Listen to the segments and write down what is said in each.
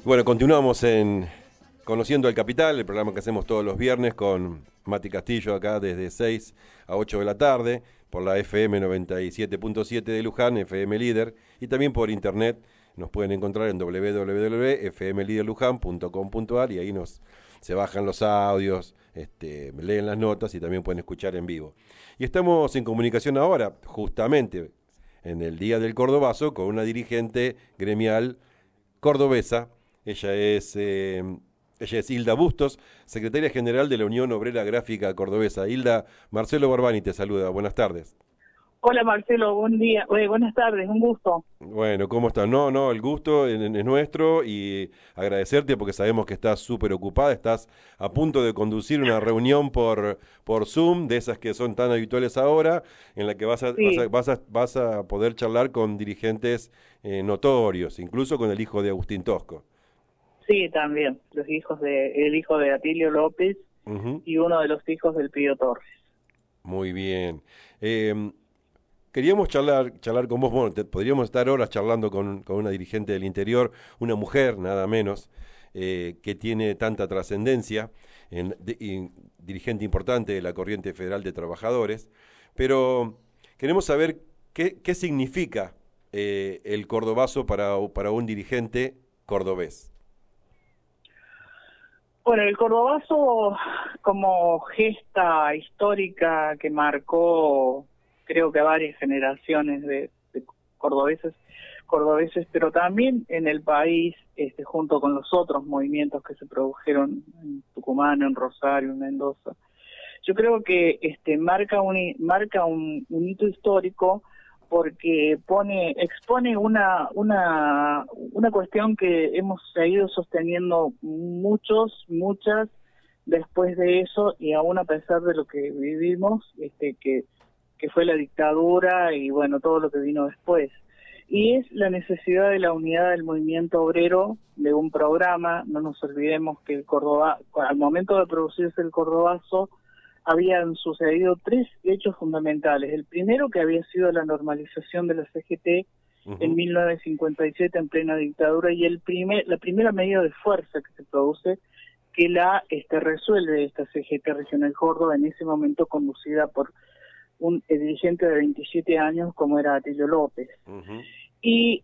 Bueno, continuamos en Conociendo al Capital, el programa que hacemos todos los viernes con Mati Castillo acá desde 6 a 8 de la tarde por la FM 97.7 de Luján, FM Líder, y también por internet. Nos pueden encontrar en www.fmliderluján.com.ar y ahí se bajan los audios, leen las notas y también pueden escuchar en vivo. Y estamos en comunicación ahora, justamente en el Día del Cordobazo, con una dirigente gremial cordobesa. Ella es Hilda Bustos, secretaria general de la Unión Obrera Gráfica Cordobesa. Hilda, Marcelo Barbani te saluda. Buenas tardes. Hola Marcelo, buen día, buenas tardes, un gusto. Bueno, ¿cómo estás? No, el gusto es nuestro y agradecerte porque sabemos que estás súper ocupada, estás a punto de conducir una reunión por Zoom, de esas que son tan habituales ahora, en la que Sí, vas a poder charlar con dirigentes notorios, incluso con el hijo de Agustín Tosco. sí, también, el hijo de Atilio López Ujú. y uno de los hijos del Pío Torres. Muy bien. Eh, Queríamos charlar con vos. Bueno, podríamos estar horas charlando con una dirigente del interior, una mujer nada menos, que tiene tanta trascendencia, y dirigente importante de la Corriente Federal de Trabajadores, pero queremos saber qué significa el cordobazo para un dirigente cordobés. Bueno, el Cordobazo como gesta histórica que marcó, creo que a varias generaciones de cordobeses, pero también en el país, junto con los otros movimientos que se produjeron en Tucumán, en Rosario, en Mendoza. Yo creo que marca un hito histórico porque expone una cuestión que hemos seguido sosteniendo muchas después de eso, y aún a pesar de lo que vivimos, que fue la dictadura y bueno, todo lo que vino después. Y es la necesidad de la unidad del movimiento obrero, de un programa. No nos olvidemos que al momento de producirse el Cordobazo, habían sucedido tres hechos fundamentales. El primero, que había sido la normalización de la CGT en Ujú. 1957 en plena dictadura, y la primera medida de fuerza que se produce, que resuelve esta CGT Regional Córdoba, en ese momento conducida por un dirigente de 27 años como era Atilio López. Ujú. Y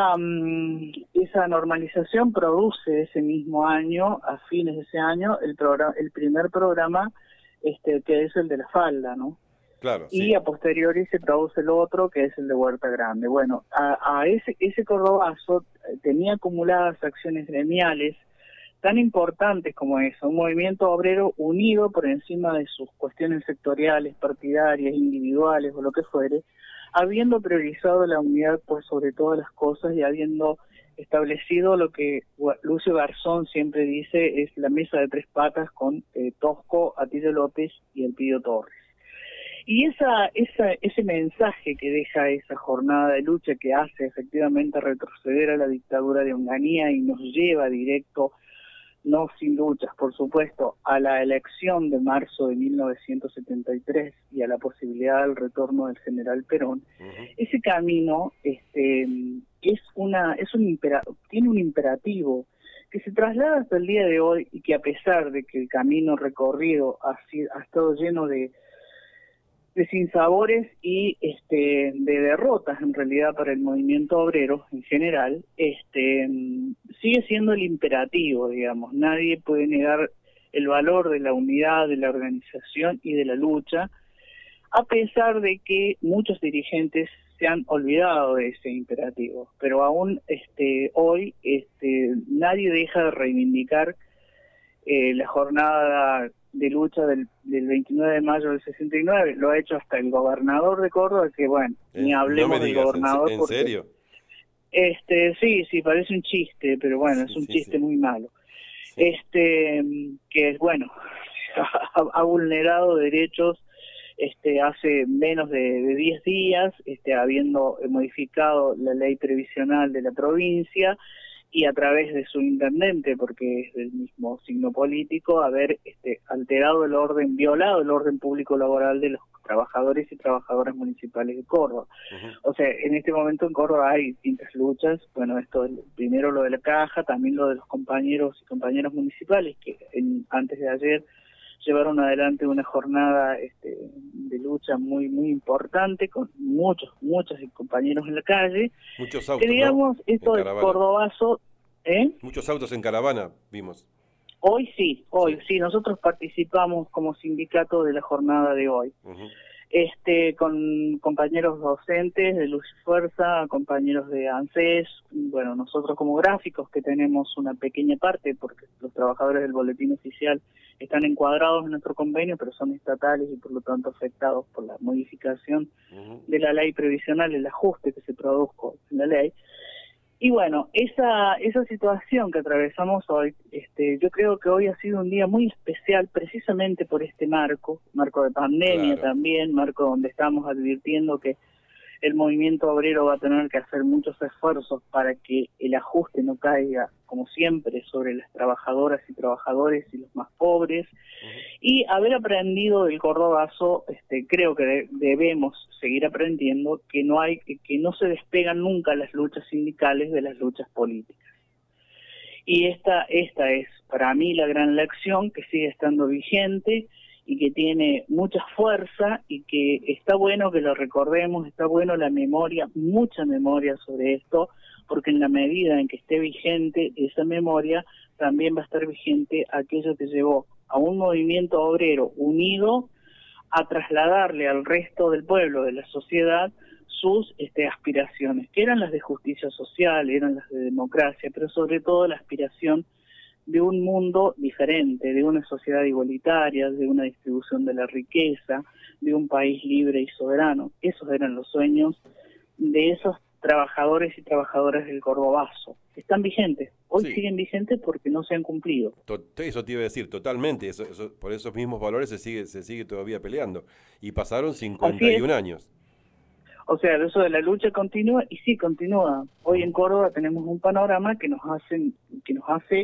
esa normalización produce ese mismo año, a fines de ese año, el primer programa, que es el de la falda, ¿no? Claro, Y sí. a posteriori se produce el otro, que es el de Huerta Grande. Bueno, a ese Cordobazo tenía acumuladas acciones gremiales tan importantes como eso, un movimiento obrero unido por encima de sus cuestiones sectoriales, partidarias, individuales o lo que fuere, habiendo priorizado la unidad por sobre todas las cosas y habiendo establecido lo que Lucio Garzón siempre dice es la mesa de tres patas con Tosco, Atilio López y el Pío Torres. Y ese mensaje que deja esa jornada de lucha, que hace efectivamente retroceder a la dictadura de Onganía y nos lleva directo, no sin luchas, por supuesto, a la elección de marzo de 1973 y a la posibilidad del retorno del general Perón. Ujú. Ese camino tiene un imperativo que se traslada hasta el día de hoy, y que, a pesar de que el camino recorrido ha estado lleno de sinsabores y de derrotas en realidad para el movimiento obrero en general, sigue siendo el imperativo, digamos. Nadie puede negar el valor de la unidad, de la organización y de la lucha, a pesar de que muchos dirigentes se han olvidado de ese imperativo. Pero aún hoy nadie deja de reivindicar la jornada de lucha del 29 de mayo del 69. Lo ha hecho hasta el gobernador de Córdoba, que bueno, ni No me hablemos del digas, gobernador ¿en porque serio? sí, parece un chiste, pero bueno, es Sí, un sí, chiste sí. muy malo. Sí. Que es bueno, ha vulnerado derechos hace menos de 10 días, habiendo modificado la ley previsional de la provincia, y a través de su intendente, porque es del mismo signo político, haber violado el orden público laboral trabajadores y trabajadoras municipales de Córdoba. Ujú. O sea, en este momento en Córdoba hay distintas luchas. Bueno, esto primero lo de la caja, también lo de los compañeros y compañeras municipales que antes de ayer llevaron adelante una jornada de lucha muy importante con muchos compañeros en la calle. Muchos Que autos, ¿no? digamos, En esto del caravana. cordobazo, ¿eh? Muchos autos en caravana, vimos. Hoy Sí. sí, nosotros participamos como sindicato de la jornada de hoy. Ujú. Con compañeros docentes de Luz y Fuerza, compañeros de ANSES, bueno, nosotros como gráficos que tenemos una pequeña parte, porque los trabajadores del boletín oficial están encuadrados en nuestro convenio, pero son estatales y por lo tanto afectados por la modificación Ujú. de la ley previsional, el ajuste que se produjo en la ley. Y bueno, esa situación que atravesamos hoy, yo creo que hoy ha sido un día muy especial precisamente por este marco de pandemia Claro. también, marco donde estamos advirtiendo que el movimiento obrero va a tener que hacer muchos esfuerzos para que el ajuste no caiga, como siempre, sobre las trabajadoras y trabajadores y los más pobres. Ujú. Y haber aprendido del cordobazo, creo que debemos seguir aprendiendo que no se despegan nunca las luchas sindicales de las luchas políticas. Y esta es para mí la gran lección que sigue estando vigente y que tiene mucha fuerza y que está bueno que lo recordemos, está bueno la memoria, mucha memoria sobre esto, porque en la medida en que esté vigente esa memoria, también va a estar vigente aquello que llevó a un movimiento obrero unido a trasladarle al resto del pueblo, de la sociedad, sus aspiraciones, que eran las de justicia social, eran las de democracia, pero sobre todo la aspiración de un mundo diferente, de una sociedad igualitaria, de una distribución de la riqueza, de un país libre y soberano. Esos eran los sueños de esos trabajadores y trabajadoras del Cordobazo. Están vigentes, hoy Sí, siguen vigentes porque no se han cumplido. eso te iba a decir, totalmente. Por esos mismos valores se sigue todavía peleando. Y pasaron Así es. 51 años. O sea, eso de la lucha continúa y sí continúa. Hoy en Ujú. Córdoba tenemos un panorama que nos hace,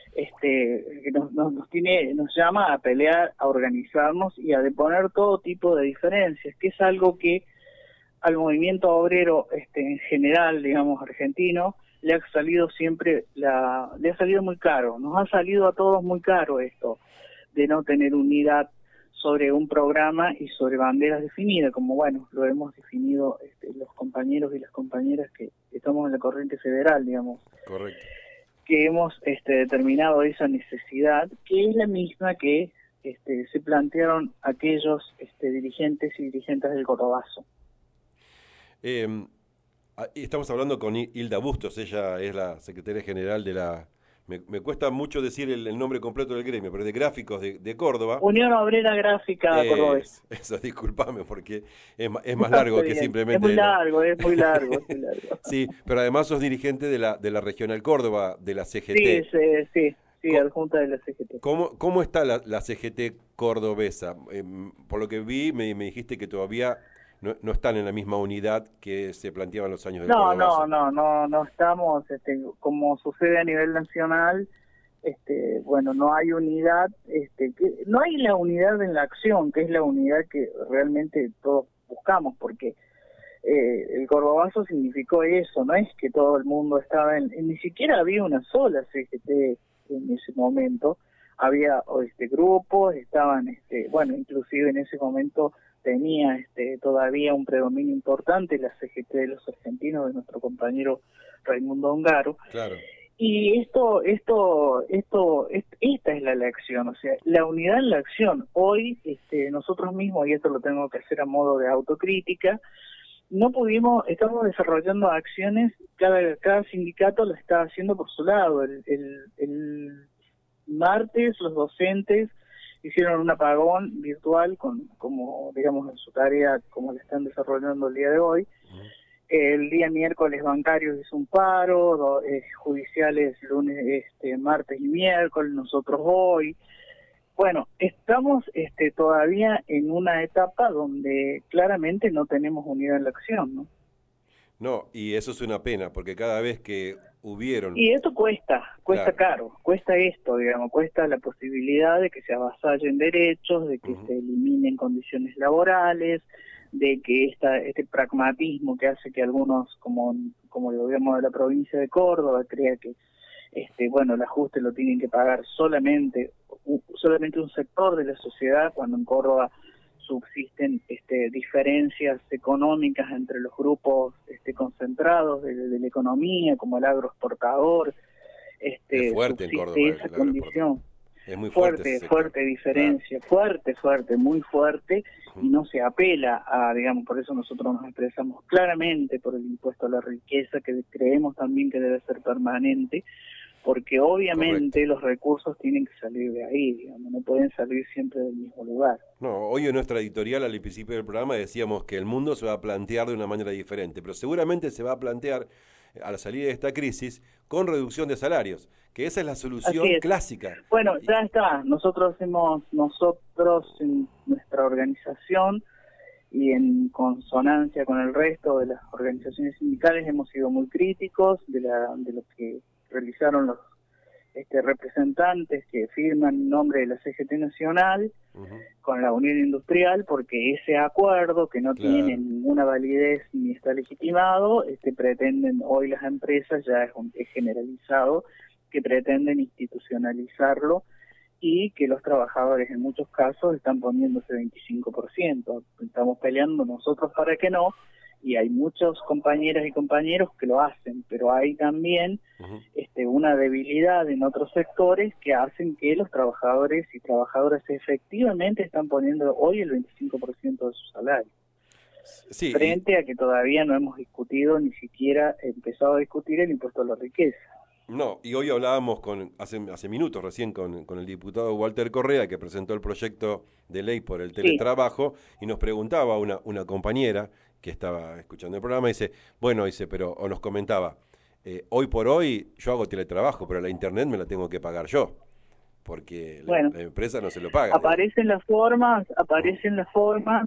nos llama a pelear, a organizarnos y a deponer todo tipo de diferencias, que es algo que al movimiento obrero, en general, digamos, argentino, le ha salido le ha salido muy caro. Nos ha salido a todos muy caro esto de no tener unidad sobre un programa y sobre banderas definidas, como bueno, lo hemos definido los compañeros y las compañeras que estamos en la corriente federal, digamos, Correcto. que hemos determinado esa necesidad, que es la misma que se plantearon aquellos dirigentes y dirigentes del Cordobazo. Eh, Estamos hablando con Hilda Bustos, ella es la secretaria general de la... Me cuesta mucho decir el nombre completo del gremio, pero de gráficos de Córdoba. Unión Obrera Gráfica Cordobesa. Eso, discúlpame, porque es más Está largo que bien, es simplemente muy la... largo, es muy largo, es muy largo. Sí, pero además sos dirigente de la Regional Córdoba, de la Sí, CGT. sí, Co- adjunta de la CGT. ¿Cómo está la CGT cordobesa? Por lo que vi, me dijiste que todavía no están en la misma unidad que se planteaba en los años del Cordobazo. No estamos, como sucede a nivel nacional, bueno, no hay unidad, no hay la unidad en la acción, que es la unidad que realmente todos buscamos, porque el Cordobazo significó eso, no es que todo el mundo estaba ni siquiera había una sola CGT en ese momento, había grupos, estaban, bueno, inclusive en ese momento tenía todavía un predominio importante la CGT de los argentinos, de nuestro compañero Raimundo Ongaro, Claro. y esta es la lección, o sea, la unidad en la acción. Hoy nosotros mismos, y esto lo tengo que hacer a modo de autocrítica, no pudimos, estamos desarrollando acciones, cada sindicato lo está haciendo por su lado. El martes los docentes hicieron un apagón virtual como digamos en su tarea, como le están desarrollando el día de hoy. Ujú. El día miércoles bancarios hizo un paro, judiciales lunes, martes y miércoles, nosotros hoy. Bueno, estamos todavía en una etapa donde claramente no tenemos unidad en la acción, ¿no? No, y eso es una pena, porque cada vez que hubieron, Y esto cuesta claro, caro, cuesta esto, digamos, cuesta la posibilidad de que se avasallen derechos, de que ujú, se eliminen condiciones laborales, de que este pragmatismo que hace que algunos, como el gobierno de la provincia de Córdoba, crea que bueno, el ajuste lo tienen que pagar solamente un sector de la sociedad, cuando en Córdoba subsisten diferencias económicas entre los grupos concentrados de la economía, como el agroexportador, es fuerte en subsiste Córdoba esa el agroexportador. condición. Es muy fuerte ese Fuerte, sector. fuerte Claro. diferencia, fuerte, muy fuerte, y Ujú. no se apela a, digamos, por eso nosotros nos expresamos claramente por el impuesto a la riqueza, que creemos también que debe ser permanente, porque Correcto. obviamente los recursos tienen que salir de ahí, digamos, no pueden salir siempre del mismo lugar. No, hoy en nuestra editorial al principio del programa decíamos que el mundo se va a plantear de una manera diferente, pero seguramente se va a plantear a la salida de esta crisis con reducción de salarios, que esa es la Así solución es. clásica. Bueno, ya está. Nosotros en nuestra organización y en consonancia con el resto de las organizaciones sindicales hemos sido muy críticos de lo que realizaron los representantes que firman en nombre de la CGT Nacional Ujú. con la Unión Industrial, porque ese acuerdo, que no tiene Claro. ninguna validez ni está legitimado, pretenden hoy las empresas, ya es generalizado, que pretenden institucionalizarlo y que los trabajadores en muchos casos están poniendo ese 25%. Estamos peleando nosotros para que no, y hay muchos compañeras y compañeros que lo hacen, pero hay también Ujú. una debilidad en otros sectores que hacen que los trabajadores y trabajadoras efectivamente están poniendo hoy el 25% de su salario, Sí, frente a que todavía no hemos discutido, ni siquiera empezado a discutir el impuesto a la riqueza. no, y hoy hablábamos hace minutos recién con el diputado Walter Correa, que presentó el proyecto de ley por el Sí, teletrabajo, y nos preguntaba una compañera que estaba escuchando el programa, dice, bueno, dice, pero, o nos comentaba, hoy por hoy yo hago teletrabajo, pero la internet me la tengo que pagar yo, porque bueno, la empresa no se lo paga, digamos. Ujú. aparecen las formas,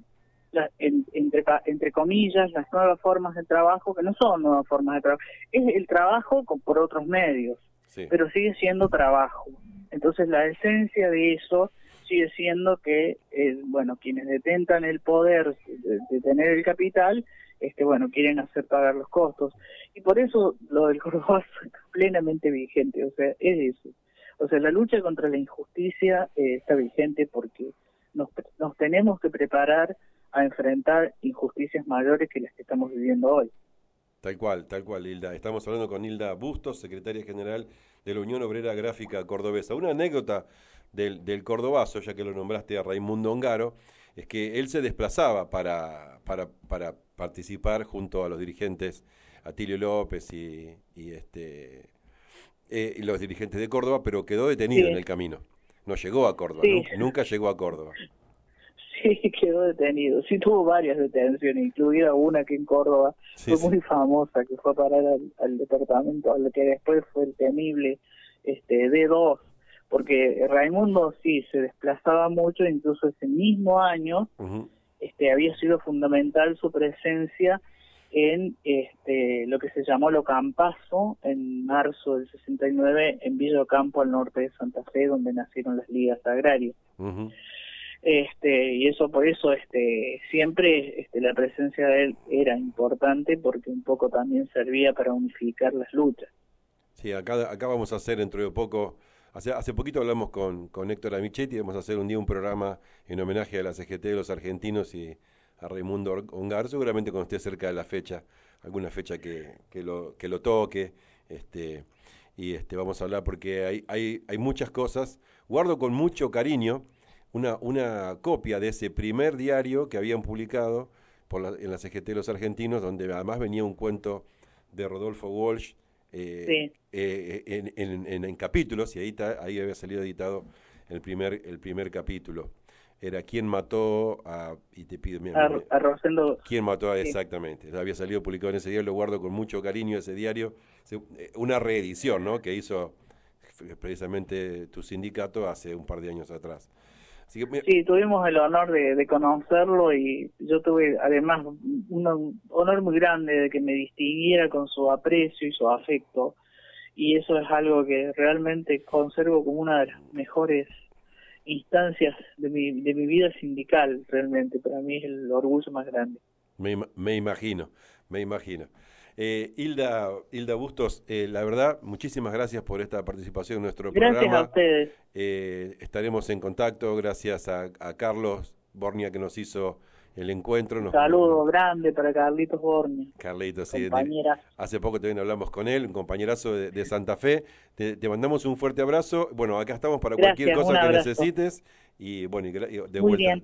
entre comillas, las nuevas formas de trabajo, que no son nuevas formas de trabajo, es el trabajo por otros medios, Sí, pero sigue siendo trabajo. Entonces la esencia de eso sigue siendo que, bueno, quienes detentan el poder de tener el capital, bueno, quieren hacer pagar los costos. Y por eso lo del Cordobazo es plenamente vigente, o sea, es eso. O sea, la lucha contra la injusticia está vigente porque nos tenemos que preparar a enfrentar injusticias mayores que las que estamos viviendo hoy. tal cual, Hilda. Estamos hablando con Hilda Bustos, secretaria general de la Unión Obrera Gráfica Cordobesa. Una anécdota del Cordobazo, ya que lo nombraste a Raimundo Ongaro, es que él se desplazaba para participar junto a los dirigentes Atilio López y los dirigentes de Córdoba, pero quedó detenido en Sí, el camino. No llegó a Córdoba, sí, nunca llegó a Córdoba. sí, quedó detenido. Sí, tuvo varias detenciones, incluida una que en Córdoba Sí, fue sí. muy famosa, que fue a parar al departamento, al que después fue el temible D2, porque Raimundo sí se desplazaba mucho, incluso ese mismo año Ujú. había sido fundamental su presencia en lo que se llamó Lo Campazo en marzo del 69 en Villa Ocampo, al norte de Santa Fe, donde nacieron las ligas agrarias. Ujú. Y eso por eso siempre la presencia de él era importante, porque un poco también servía para unificar las luchas. Sí, acá vamos a hacer dentro de poco, hace poquito hablamos con Héctor Amichetti, vamos a hacer un día un programa en homenaje a la CGT de los argentinos y a Raimundo Ongar, seguramente cuando esté cerca de la fecha, alguna fecha que lo toque, este, vamos a hablar porque hay muchas cosas. Guardo con mucho cariño una copia de ese primer diario que habían publicado en la CGT de los argentinos, donde además venía un cuento de Rodolfo Walsh, Sí, en capítulos, y ahí había salido editado el primer capítulo. Era quién mató y te pido, a Rosendo, quién mató sí, exactamente. Había salido publicado en ese diario, lo guardo con mucho cariño ese diario. Una reedición, ¿no? Que hizo precisamente tu sindicato hace un par de años atrás. Así que, Sí, tuvimos el honor de conocerlo y yo tuve además un honor muy grande de que me distinguiera con su aprecio y su afecto. Y eso es algo que realmente conservo como una de las mejores instancias de mi vida sindical, realmente. Para mí es el orgullo más grande. me imagino, me imagino. Hilda Bustos, la verdad, muchísimas gracias por esta participación en nuestro Gracias a programa. ustedes. Estaremos en contacto, gracias a Carlos Bornia que nos hizo el encuentro. Un saludo grande para Carlitos Bornia, Carlitos, sí, compañera. hace poco también hablamos con él, un compañerazo de Santa Fe. Te mandamos un fuerte abrazo. Bueno, acá estamos para cualquier Gracias, un cosa que abrazo. necesites y bueno, y de Muy vuelta. bien.